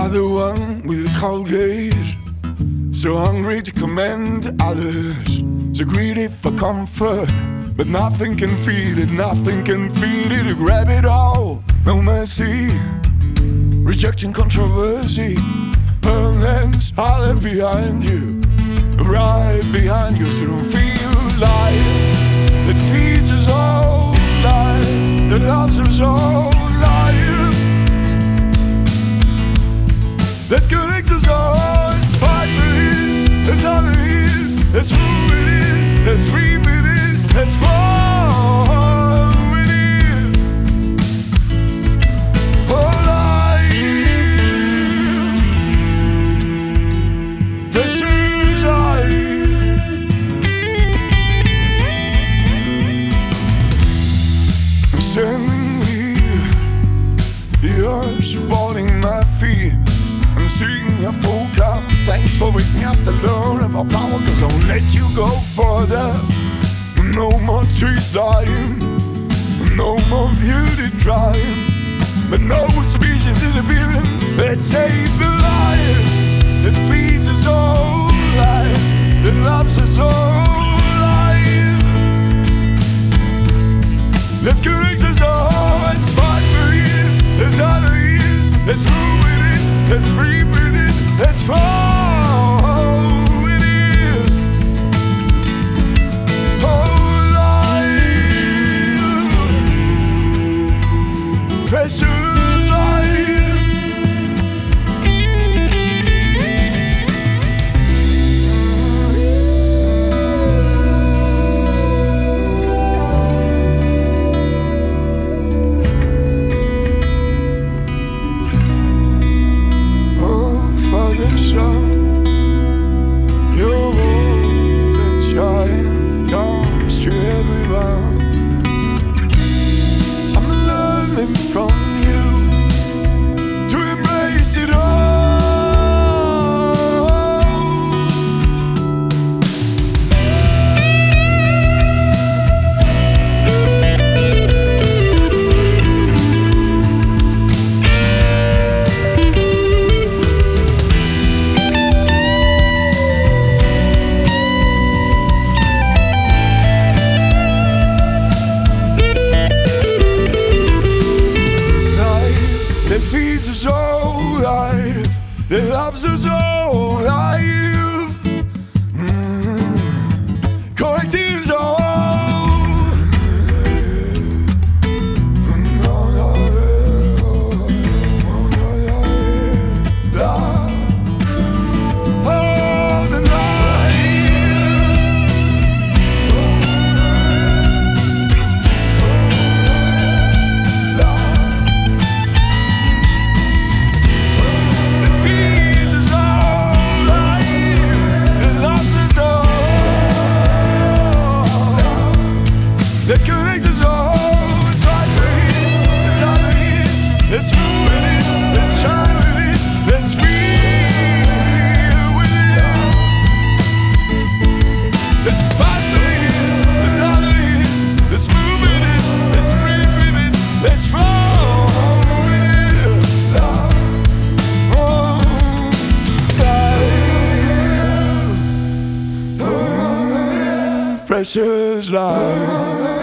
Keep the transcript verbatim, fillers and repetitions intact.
the one with a cold gaze, so hungry to commend others, so greedy for comfort, but nothing can feed it, nothing can feed it. To grab it all, no mercy, rejection, controversy. Her hands are there behind you, right behind you, so don't feel like that feeds us all, life that loves us all, life that connects us all. Let's fight for it, let's honor it, let's move with it, let's breathe with it, let's fall with it. Oh, life, precious life. I'm standing here, the earth supporting my feet. I'm seeing your folk up. Thanks for waking up to learn about power, cause I'll let you go further. No more trees dying, no more beauty drying, but no species disappearing. Let's save the life that feeds us all, life that loves us all, life that connects us all. Let's fight for it, let's honor it, let's move with it, let's breathe with it, let's fall with it. Oh, life, precious life. Your golden shine comes to everyone. I'm learning from you to embrace it all. That feeds us all, life that loves us all, life mm-hmm. Collecting us all. All the that connects us all. Let's fight for it, let's honor it, let's move with it, let's shine with it, let's feel with it. Let's fight for it, let's honor it, let's move with it, let's breathe with it, let's roll with it. Oh, life, oh, precious life.